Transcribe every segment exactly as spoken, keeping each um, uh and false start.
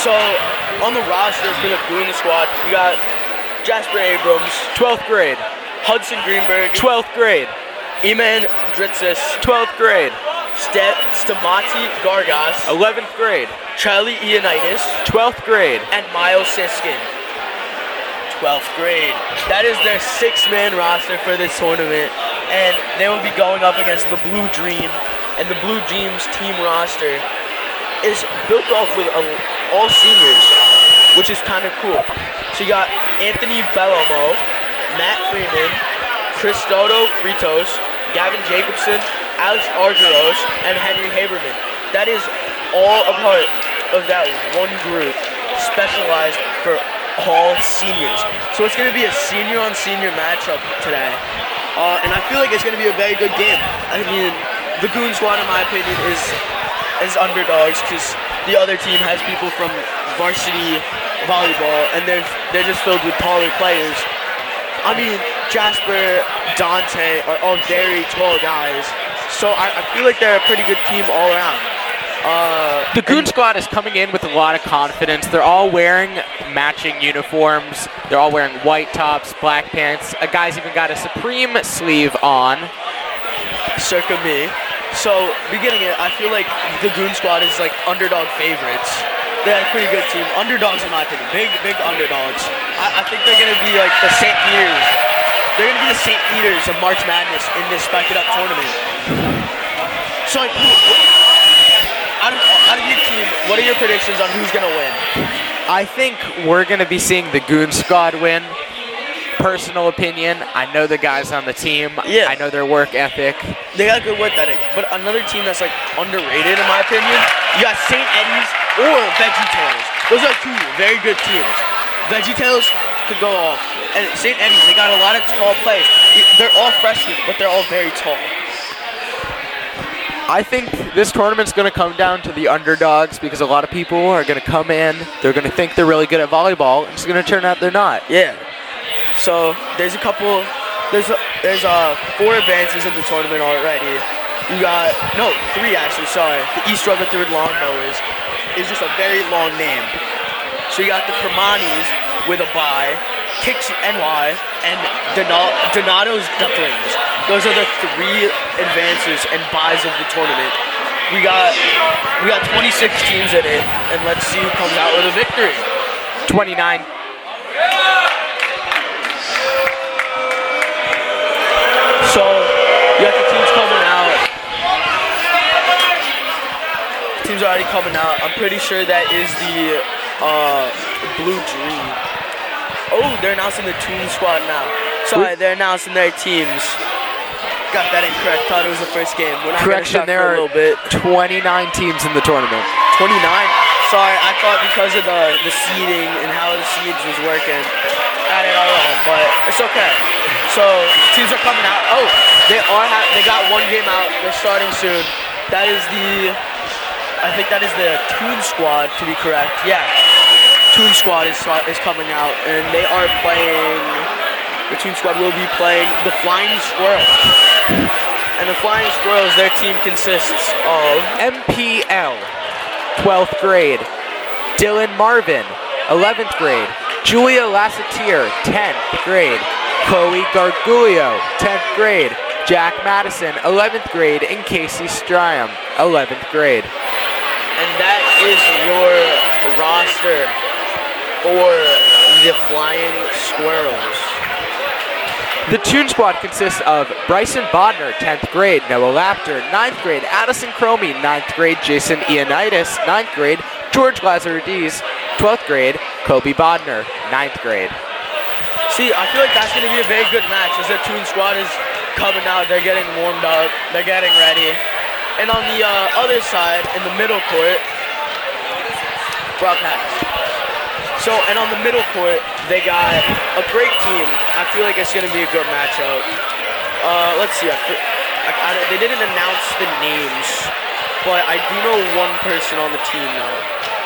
So, on the roster for the Goon Squad, we got Jasper Abrams, twelfth grade. Hudson Greenberg, twelfth grade. Eman Dritzis, twelfth grade. Ste- Stamati Gargas, eleventh grade. Charlie Ionitis, twelfth grade. and Miles Siskin, twelfth grade. That is their six-man roster for this tournament, and they will be going up against the Blue Dream, and the Blue Dream's team roster is built off with a, all seniors, which is kind of cool. So you got Anthony Bellomo, Matt Freeman, Cristodo Ritos, Gavin Jacobson, Alex Argyros, and Henry Haberman. That is all a part of that one group specialized for all seniors. So it's going to be a senior-on-senior matchup today. Uh, and I feel like it's going to be a very good game. I mean, the Goon Squad, in my opinion, is is underdogs because the other team has people from varsity volleyball, and they're they're just filled with taller players. I mean, Jasper, Dante are all very tall guys, so I, I feel like they're a pretty good team all around. Uh, The Goon Squad is coming in with a lot of confidence. They're all wearing matching uniforms. They're all wearing white tops, black pants. A guy's even got a Supreme sleeve on. circa me. So, beginning it, I feel like the Goon Squad is like underdog favorites. They had a pretty good team. Underdogs, in my opinion. Big, big underdogs. I, I think they're going to be like the Saint Peters. They're going to be the Saint Peters of March Madness in this Spike It Up tournament. So, like, who, out, of, out of your team, what are your predictions on who's going to win? I think we're going to be seeing the Goon Squad win. Personal opinion, I know the guys on the team. Yeah. I know their work ethic. They got good work ethic. But another team that's like underrated, in my opinion, you got Saint Eddie's or VeggieTales. Those are two very good teams. VeggieTales could go off. And Saint Eddie's, they got a lot of tall players. They're all freshmen, but they're all very tall. I think this tournament's going to come down to the underdogs because a lot of people are going to come in, they're going to think they're really good at volleyball, and it's going to turn out they're not. Yeah. So there's a couple, there's a, there's uh four advances in the tournament already. You got, no, three actually, sorry. The East Rutherford Lawnmowers is just a very long name. So you got the Primanis with a bye, Kicks N Y, and Donato, Donato's Ducklings. Those are the three advances and buys of the tournament. We got we got twenty-six teams in it, and let's see who comes out with a victory. twenty-nine. So, you got the teams coming out. Teams are already coming out. I'm pretty sure that is the uh, Blue Dream. Oh, they're announcing the Toon Squad now. Sorry, they're announcing their teams. Got that incorrect. Thought it was the first game. We're not Correction, there for a are little bit. twenty-nine teams in the tournament. twenty-nine. Sorry, I thought because of the, the seeding and how the seeds was working, I had it all wrong, but it's okay. So, teams are coming out. Oh, they are. Ha- they got one game out. They're starting soon. That is the, I think that is the Toon Squad, to be correct. Yeah, Toon Squad is is coming out, and they are playing, the Toon Squad will be playing the Flying Squirrels. And the Flying Squirrels, their team consists of M P L, twelfth grade. Dylan Marvin, eleventh grade. Julia Lassetier, tenth grade. Chloe Gargulio, tenth grade. Jack Madison, eleventh grade. And Casey Stryam, eleventh grade. And that is your roster for the Flying Squirrels. The Toon Squad consists of Bryson Bodner, tenth grade. Noah Lapter, ninth grade. Addison Cromie, ninth grade. Jason Ionitis, ninth grade. George Lazarides, twelfth grade. Kobe Bodner, ninth grade. See, I feel like that's going to be a very good match as the Toon Squad is coming out. They're getting warmed up. They're getting ready. And on the uh, other side, in the middle court, Brock pass. So, and on the middle court, they got a great team. I feel like it's going to be a good matchup. Uh, let's see. I feel, I, I, they didn't announce the names, but I do know one person on the team now.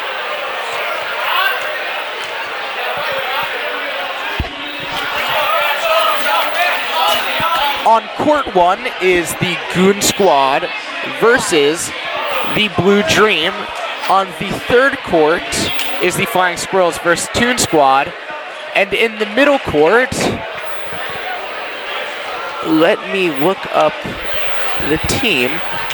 On court one is the Goon Squad versus the Blue Dream. On the third court is the Flying Squirrels versus Toon Squad. And in the middle court, let me look up the team.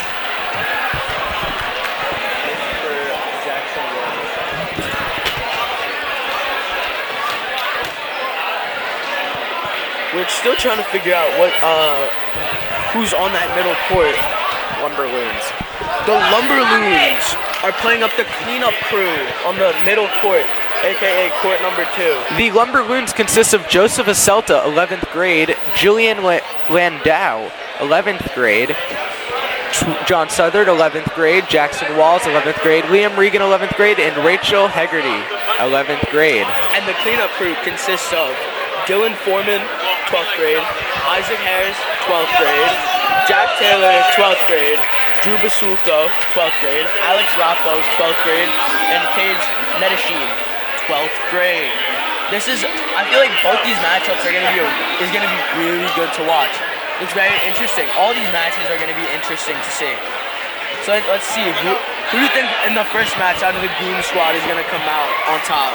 We're still trying to figure out what uh, who's on that middle court. Lumberloons. The Lumberloons are playing up the cleanup crew on the middle court, aka court number two. The Lumberloons consist of Joseph Acelta, eleventh grade, Julian La- Landau, eleventh grade, John Southard, eleventh grade, Jackson Walls, eleventh grade, Liam Regan, eleventh grade, and Rachel Hegarty, eleventh grade. And the cleanup crew consists of Dylan Foreman, twelfth grade, Isaac Harris, twelfth grade, Jack Taylor, twelfth grade, Drew Basulto, twelfth grade, Alex Rappo, twelfth grade, and Paige Nedashine, twelfth grade. This is, I feel like both these matchups are gonna be is gonna be really good to watch. It's very interesting. All these matches are gonna be interesting to see. So let's see, who, who do you think in the first match out of the Goon Squad is gonna come out on top?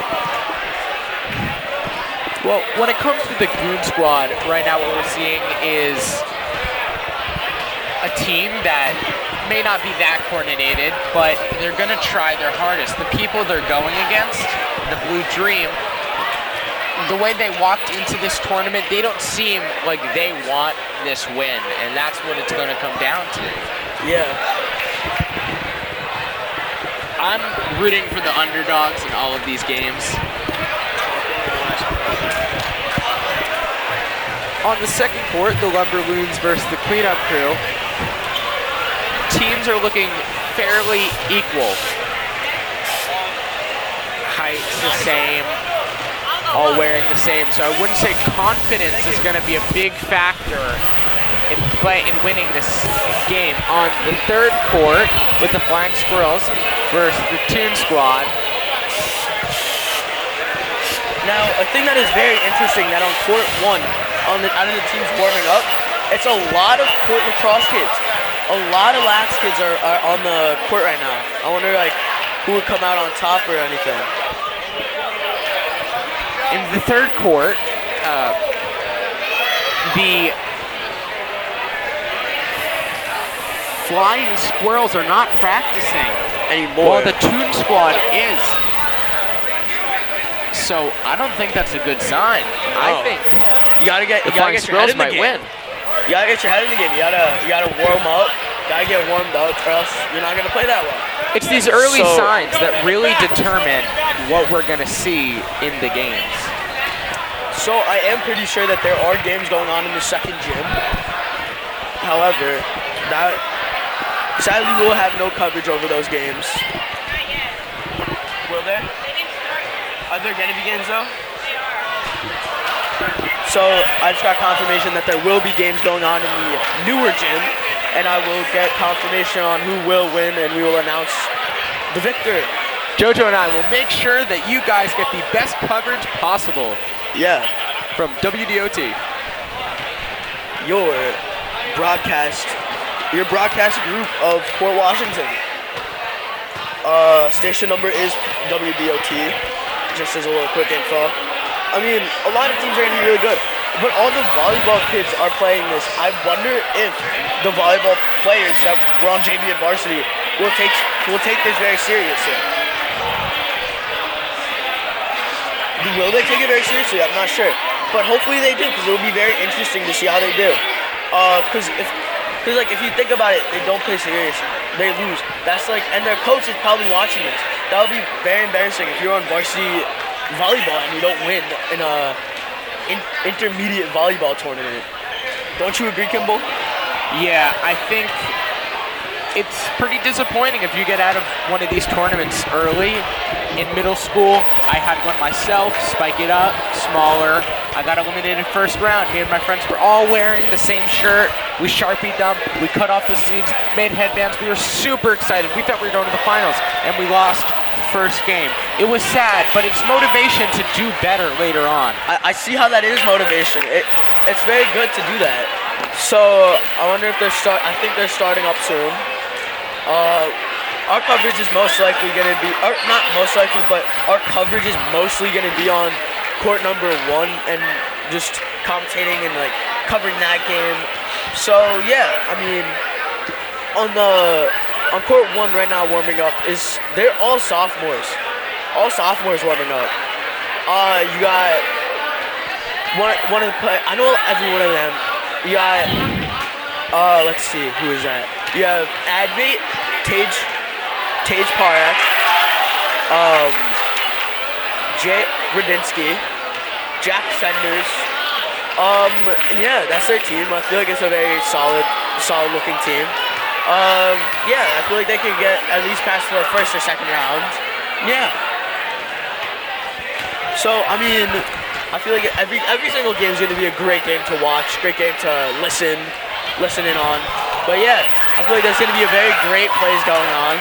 Well, when it comes to the Goon Squad, right now what we're seeing is a team that may not be that coordinated, but they're going to try their hardest. The people they're going against, the Blue Dream, the way they walked into this tournament, they don't seem like they want this win, and that's what it's going to come down to. Yeah. I'm rooting for the underdogs in all of these games. On the second court, the Lumberloons versus the Cleanup Crew. Teams are looking fairly equal. Height's the same, all wearing the same, so I wouldn't say confidence is going to be a big factor in play in winning this game. On the third court, with the Flying Squirrels versus the Toon Squad. Now, a thing that is very interesting that on court one, on the, out of the teams warming up, it's a lot of court lacrosse kids. A lot of lax kids are, are on the court right now. I wonder like who would come out on top or anything. In the third court, uh, the Flying Squirrels are not practicing anymore. While the Toon Squad is. So I don't think that's a good sign. No. I think you gotta get the you gotta Flying get your head Squirrels in the might game. win. You gotta get your head in the game. You gotta you gotta warm up. You gotta get warmed up, or else you're not gonna play that well. It's these early So- signs that really determine what we're gonna see in the games. So I am pretty sure that there are games going on in the second gym. However, that sadly we'll have no coverage over those games. Will there? Are there gonna be games though? So I just got confirmation that there will be games going on in the newer gym, and I will get confirmation on who will win, and we will announce the victor. Jojo and I will make sure that you guys get the best coverage possible Yeah, from W D O T. your broadcast, your broadcast group of Port Washington. Uh, station number is W D O T, just as a little quick info. I mean, a lot of teams are going to be really good, but all the volleyball kids are playing this. I wonder if the volleyball players that were on J V and varsity will take will take this very seriously. Will they take it very seriously? I'm not sure, but hopefully they do, because it will be very interesting to see how they do. Because uh, if, because like if you think about it, they don't play serious, they lose. That's like, and their coach is probably watching this. That would be very embarrassing if you're on varsity volleyball and you don't win in a in, intermediate volleyball tournament. Don't you agree, Kimball? Yeah, I think it's pretty disappointing if you get out of one of these tournaments early. In middle school, I had one myself, spike it up, smaller. I got eliminated first round. Me and my friends were all wearing the same shirt. We Sharpied them, we cut off the sleeves, made headbands. We were super excited. We thought we were going to the finals, and we lost first game. It was sad, but it's motivation to do better later on. I, I see how that is motivation. It, it's very good to do that. So I wonder if they're start. I think they're starting up soon. Uh, our coverage is most likely going to be, or not most likely, but our coverage is mostly going to be on court number one and just commentating and like covering that game. So yeah, I mean, on the on court one right now warming up is they're all sophomores, all sophomores warming up. Uh, you got one one of the play. I know every one of them. You got uh, let's see, who is that? You have Advait, Tage, Tage Parak, um, Jay Radinsky, Jack Senders. Um, and yeah, that's their team. I feel like it's a very solid, solid looking team. Um, yeah, I feel like they could get at least past the first or second round. Yeah. So, I mean, I feel like every every single game is going to be a great game to watch, great game to listen, listen in on. But yeah, I feel like there's going to be a very great plays going on.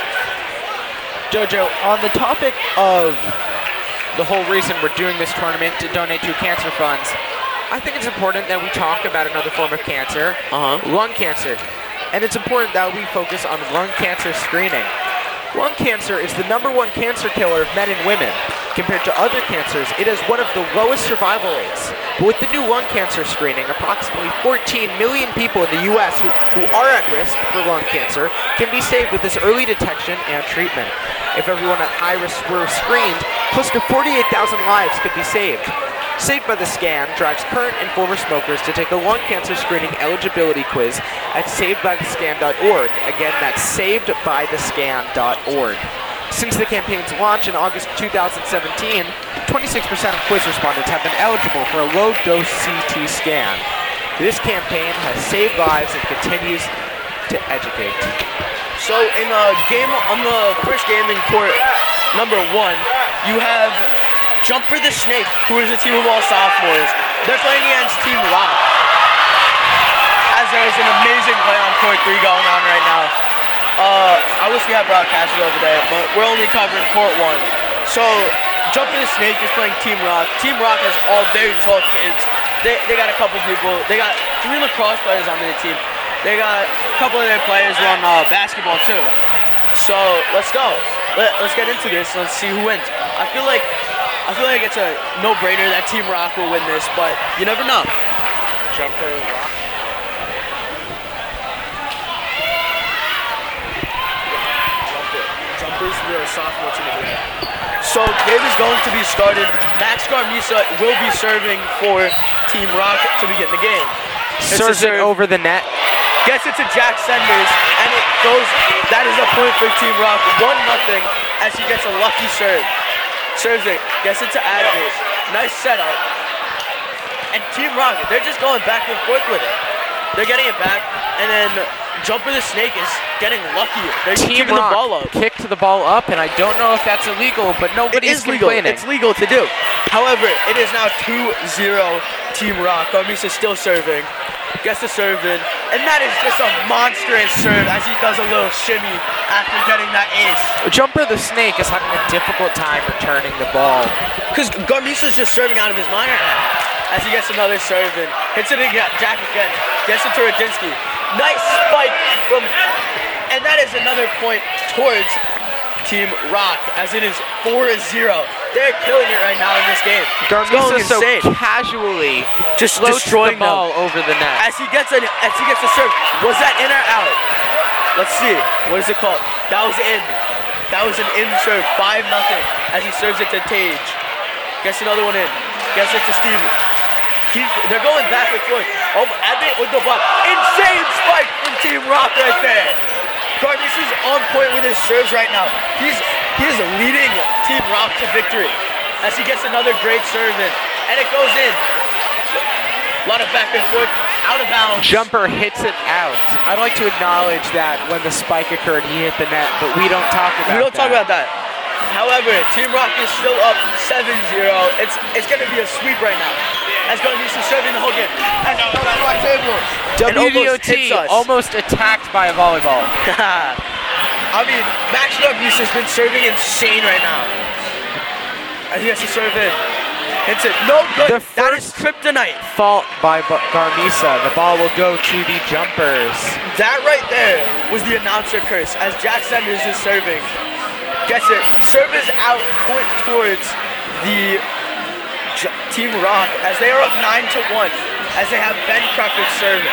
Jojo, on the topic of the whole reason we're doing this tournament to donate to cancer funds, I think it's important that we talk about another form of cancer, Uh-huh. lung cancer. And it's important that we focus on lung cancer screening. Lung cancer is the number one cancer killer of men and women. Compared to other cancers, it has one of the lowest survival rates. But with the new lung cancer screening, approximately fourteen million people in the U S who, who are at risk for lung cancer can be saved with this early detection and treatment. If everyone at high risk were screened, close to forty-eight thousand lives could be saved. Saved by the Scan drives current and former smokers to take a lung cancer screening eligibility quiz at saved by the scan dot org. Again, that's saved by the scan dot org. Since the campaign's launch in August two thousand seventeen, twenty-six percent of quiz respondents have been eligible for a low-dose C T scan. This campaign has saved lives and continues to educate. So in the game, on the first game in court number one, you have Jumper the Snake, who is a team of all sophomores. They're playing against Team Rock. As there is an amazing play on court three going on right now. Uh, I wish we had broadcasters over there, but we're only covering court one. So Jumper the Snake is playing Team Rock. Team Rock has all very tall kids. They they got a couple people. They got three lacrosse players on their team. They got a couple of their players on uh, basketball too. So let's go. Let, let's get into this. Let's see who wins. I feel like I feel like it's a no-brainer that Team Rock will win this, but you never know. Jumper Rock. Jumper's the sophomore team over there. So game is going to be started. Max Garmisa will be serving for Team Rock to begin the game. Serves it over the net. Gets it to Jack Senders, and it goes. That is a point for Team Rock, one nothing, as he gets a lucky serve. Serves it, gets it to Advait. Nice setup. And Team Rock, they're just going back and forth with it. They're getting it back, and then Jumper the Snake is getting lucky. They're Team keeping Rock the ball up. kicked the ball up, and I don't know if that's illegal, but It nobody's is legal. complaining. It's legal to do. However, it is now two zero Team Rock. Garmisa still serving. Gets the serve in. And that is just a monstrous serve as he does a little shimmy after getting that ace. Jumper the Snake is having a difficult time returning the ball. Because Garmisa's just serving out of his mind right now. As he gets another serve in. Hits it again. Jack again. Gets it to Radinsky. Nice spike from... And that is another point towards Team Rock, as it is four zero. They're killing it right now in this game. It's going Garmisa so insane. casually Just floats destroying the ball them. over the net. As he gets an, as he gets a serve. Was that in or out? Let's see. What is it called? That was in. That was an in serve. five nothing. As he serves it to Tage. Gets another one in. Gets it to Steven. Keep, they're going back and forth. Oh, Advait with the block. Insane spike from Team Rock right there. Garmisa's on point with his serves right now. He's he is leading Team Rock to victory as he gets another great serve in. And it goes in. A lot of back and forth. Out of bounds. Jumper hits it out. I'd like to acknowledge that when the spike occurred, he hit the net, but we don't talk about that. We don't talk about that. However, Team Rock is still up seven zero. It's it's going to be a sweep right now. As Garmisa serving the whole game. And W D O almost T hits us. almost attacked by a volleyball. I mean, Max Garmisa's been serving insane right now. As he has to serve in. Hits it. No good. The That is first- kryptonite. Fault by Bu- Garmisa. The ball will go to the Jumpers. That right there was the announcer curse as Jack Sanders is serving. Gets it. Serve is out, point towards the J- Team Rock as they are up nine to one as they have Ben Crawford serving.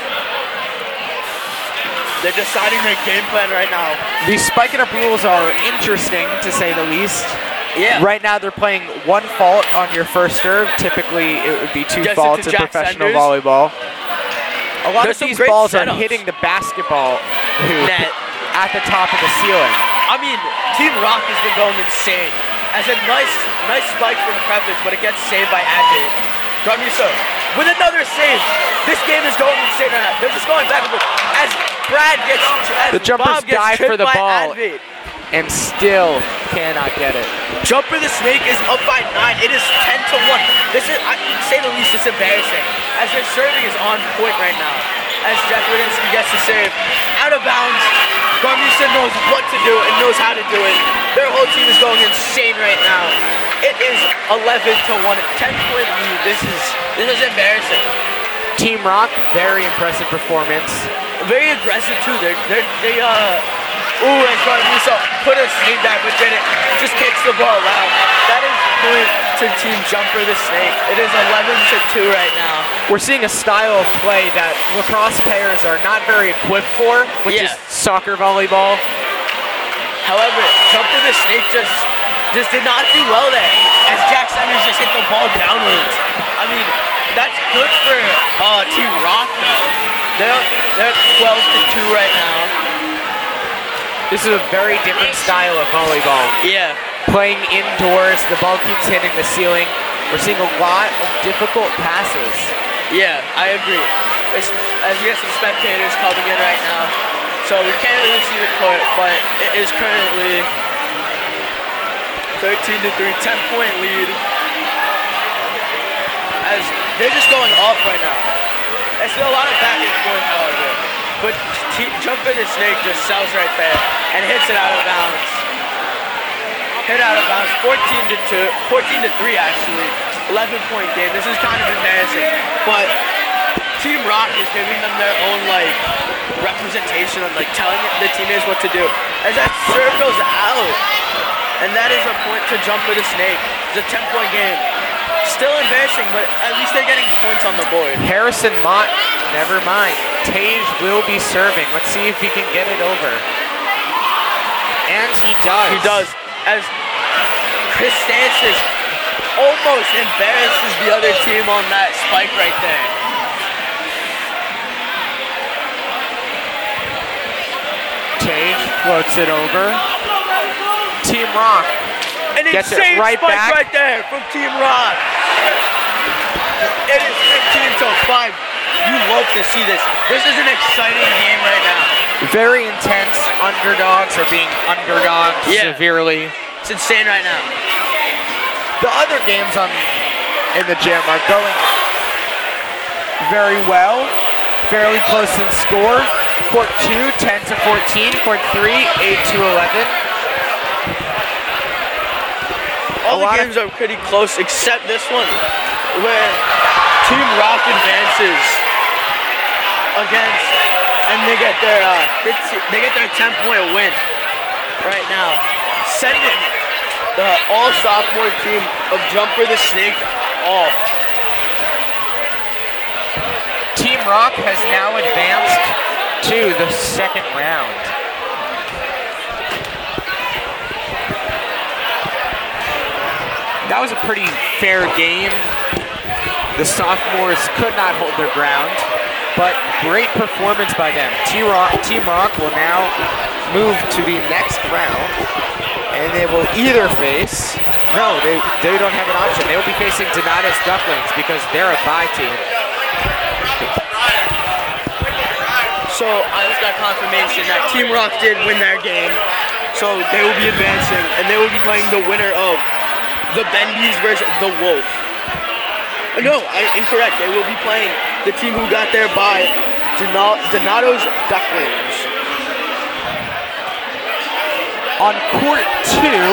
They're deciding their game plan right now. These Spike It Up rules are interesting, to say the least. Yeah. Right now, they're playing one fault on your first serve. Typically, it would be two Gets it faults to in Jack professional Sanders. volleyball. A lot There's of some these great balls are setups. hitting the basketball hoop Net. at the top of the ceiling. I mean, Team Rock has been going insane. As a nice, nice spike from Preface, but it gets saved by Advent. Garmisa with another save. This game is going insane right now. They're just going back and forth. As Brad gets, as The Jumpers Bob gets dive tripped for the by ball. Advent. And still cannot get it. Jumper the Snake is up by nine. It is ten to one. This is, I say the least, it's embarrassing. As their serving is on point right now. As Jeff Rudinsky gets the save. Out of bounds. Garmisa knows what to do and knows how to do it. Their whole team is going insane right now. It is eleven to one. ten point lead. This is this is embarrassing. Team Rock, very impressive performance. Very aggressive too. They're they they uh ooh, and Garmisa put a snake back but didn't. Just kicks the ball out. That is point to Team Jumper the Snake. It is eleven to two right now. We're seeing a style of play that lacrosse players are not very equipped for, which Yeah. is soccer volleyball. However, Jumper the Snake just just did not do well there. As Jack Sanders just hit the ball downwards. I mean, that's good for uh, Team Rock though. They're they're twelve to two right now. This is a very different style of volleyball. Yeah. Playing indoors, the ball keeps hitting the ceiling. We're seeing a lot of difficult passes. Yeah, I agree. It's, as we have some spectators coming in right now, so we can't really see the court, but it is currently thirteen to three, ten point lead. As they're just going off right now. There's still a lot of back and forth, however. But T- Jumper the Snake just sells right there and hits it out of bounds. Hit out of bounds, fourteen to two, fourteen to three actually. eleven point game. This is kind of embarrassing, but Team Rock is giving them their own like representation of like telling the teammates what to do. As that serve goes out, and that is a point to Jumper the Snake. It's a ten point game. Still embarrassing, but at least they're getting points on the board. Harrison Mott, never mind. Tage will be serving. Let's see if he can get it over. And he does. He does. As Chris Stancis almost embarrasses the other team on that spike right there. Tage floats it over. Team Rock An gets it insane right spike back. right there from Team Rock. It is fifteen to five. You love to see this. This is an exciting game right now. Very intense. Underdogs are being underdogs Yeah. severely. It's insane right now. The other games on in the gym are going very well. Fairly close in score. Court two, ten to fourteen. Court three, eight to eleven. All A lot the of- games are pretty close except this one, where Team Rock advances against, and they get their uh, fifteen, they get their ten point win right now, setting it, the all sophomore team of Jumper the Snake off. Team Rock has now advanced to the second round. That was a pretty fair game. The sophomores could not hold their ground, but great performance by them. Team Rock, Team Rock will now move to the next round, and they will either face, no, they, they don't have an option. They will be facing Donatus Ducklings because they're a bye team. So I just got confirmation that Team Rock did win their game, so they will be advancing, and they will be playing the winner of the Bendies versus the Wolf. No, I, incorrect. They will be playing the team who got there by Donato, Donato's Ducklings. On court two,